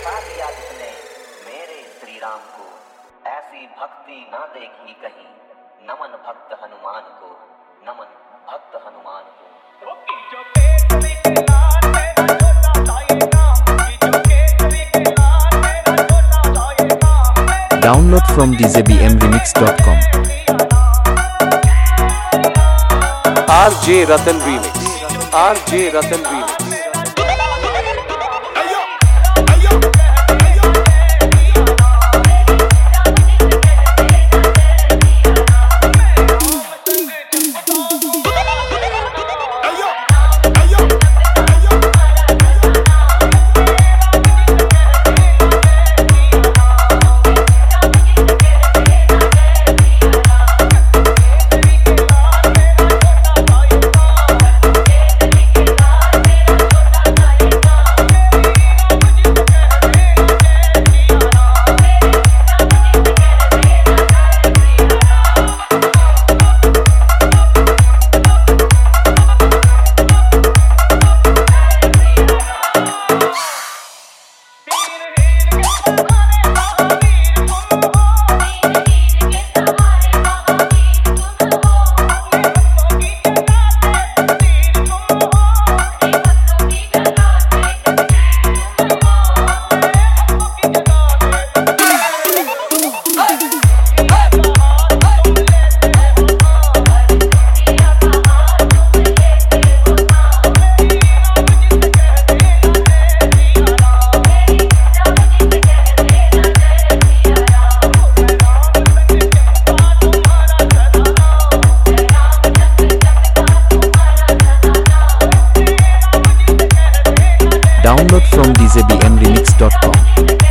बसा दिया जिसने मेरे श्री राम को, ऐसी भक्ति ना देखी कहीं। नमन भक्त हनुमान को, नमन भक्त हनुमान को। Download from djbmremix.com. RJ Ratan Remix. RJ Ratan Remix. Download from djbmremix.com.